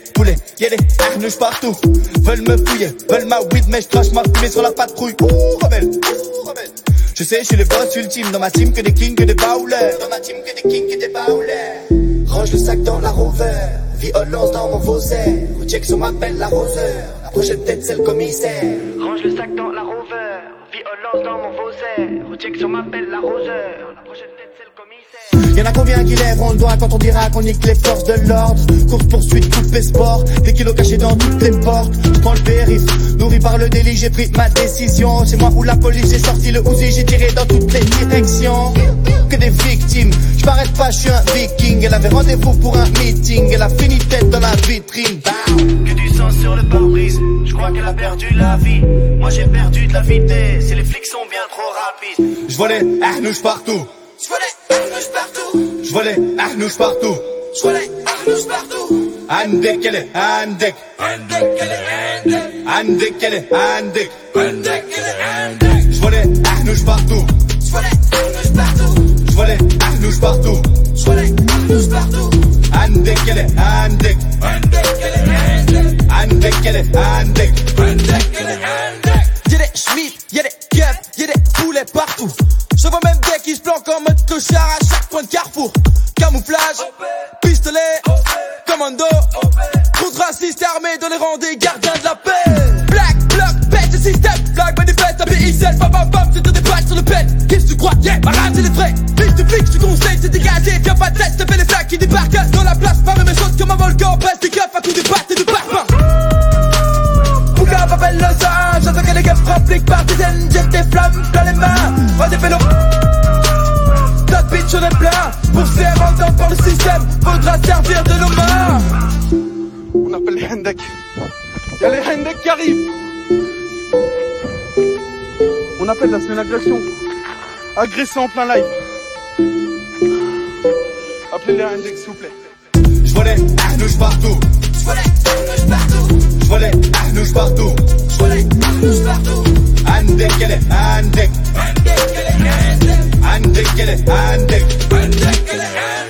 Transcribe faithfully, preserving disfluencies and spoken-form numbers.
poulets, y'a des harnouches partout. Veulent me fouiller, veulent ma weed, mais je trache ma fumée sur la patrouille. Ouh, rebelle, ouh, rebelle. Je sais, je suis le boss ultime, dans ma team que des kings, que des baouleurs. Dans ma team que des kings, que des baouleurs. Range le sac dans la rover, violence dans mon faussaire. Check sur ma pelle l'arroseur, la prochaine tête c'est le commissaire. Range le sac dans la rover, violence dans mon faussaire. Check sur ma pelle l'arroseur, la prochaine tête c'est le commissaire. Y'en a combien qui lèveront le doigt quand on dira qu'on nique les forces de l'ordre. Course poursuite, coupé sport, des kilos cachés dans toutes les portes. Je prends le périph, nourri par le délit, j'ai pris ma décision. C'est moi ou la police, j'ai sorti le Uzi, j'ai tiré dans toutes les directions. Que des victimes, je m'arrête pas, je suis un viking. Elle avait rendez-vous pour un meeting, elle a fini tête dans la vitrine. Bam. Que du sang sur le pare-brise, je crois qu'elle a perdu la vie. Moi j'ai perdu de la vitesse, et les flics sont bien trop rapides. Je vois les harnouches partout. Je vois les harnouches partout. Je vois les harnouches partout. Je vois les harnouches partout. Andek, elle est Andek. Andek, elle est Andek. Andek, elle est Andek. Andek, elle est Andek. Je vois les harnouches partout. Je vois les harnouches partout. Je vois les harnouches partout. Je vois les harnouches partout. Andek, elle est Andek. Andek, elle est Andek. Andek, elle est Andek. Andek, elle est Andek. Y'a des schmitts, y'a des keps, y'a des poulets partout. Je vois même des qui se planquent en mode clochard à chaque point de carrefour. Camouflage, pistolet, commando, contre raciste armé dans les rangs des gardiens de la paix. Black, bloc, pète le système, flag, manifeste, A P I X L, bam bam bam, c'est des balles sur le pet. Qu'est-ce que tu crois, yeah, ma rame c'est des frais. Fils de flic, je te conseille, c'est dégagé, viens pas de tête, fais les sacs qui débarquent dans la place, par mes choses comme un volcan, baisse des keufs à coups de batte et de parfum. Pouka m'appelle le sang, j'entends que les keufs rempliquent par dizaines, jettent des flammes dans les mains, pas des pélos. Notre bitch on est plein, pour se faire entendre par le système, faudra servir de nos mains. On appelle les Hendek. Y'a les Hendek qui arrivent. On appelle la semaine agression. Agressé en plein live. Appelez les Hendek s'il vous plaît. Je vois les harnouches partout. Je vois les harnouches partout. Je vois les harnouches partout. Je vois les harnouches partout. Andek, elle est Andek. Andek, elle est Andek. Andek, elle est Andek. Andek, elle est Andek.